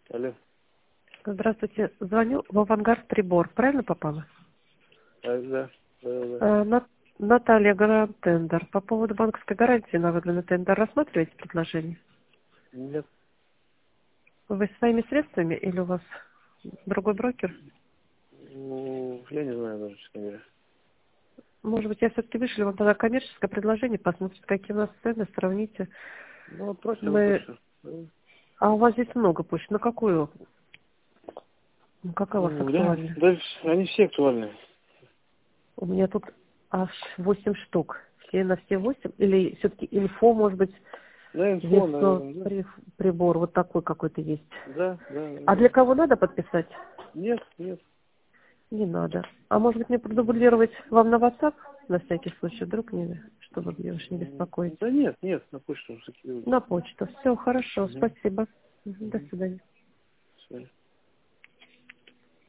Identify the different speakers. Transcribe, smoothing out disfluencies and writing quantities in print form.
Speaker 1: Алло.
Speaker 2: Здравствуйте. Звоню в «Авангард Прибор». Правильно попала?
Speaker 1: Да.
Speaker 2: Наталья, Гарант Тендер. По поводу банковской гарантии на выгодный тендер рассматриваете предложение?
Speaker 1: Нет.
Speaker 2: Вы своими средствами или у вас другой брокер?
Speaker 1: Ну, я не знаю даже, честно говоря.
Speaker 2: Может быть, я все-таки вышлю вам тогда коммерческое предложение, посмотрите, какие у нас цены, сравните.
Speaker 1: Ну, отправьте на
Speaker 2: Мы...
Speaker 1: почту.
Speaker 2: А у вас здесь много почт. На какую? Какая у вас
Speaker 1: Да,
Speaker 2: актуальна?
Speaker 1: да, они все актуальны.
Speaker 2: У меня тут аж 8 штук. Все на все 8? Или все-таки инфо, может быть,
Speaker 1: Да, инфо,
Speaker 2: весно
Speaker 1: наверное, да.
Speaker 2: прибор вот такой какой-то есть. А
Speaker 1: Да.
Speaker 2: для кого надо подписать?
Speaker 1: Нет.
Speaker 2: Не надо. А может быть мне продублировать вам на WhatsApp? На всякий случай, вдруг не, чтобы мне уж не беспокоить.
Speaker 1: Да нет, на почту закидывайте.
Speaker 2: На почту. Все, хорошо,
Speaker 1: Мгм.
Speaker 2: спасибо. До
Speaker 1: Мгм.
Speaker 2: свидания.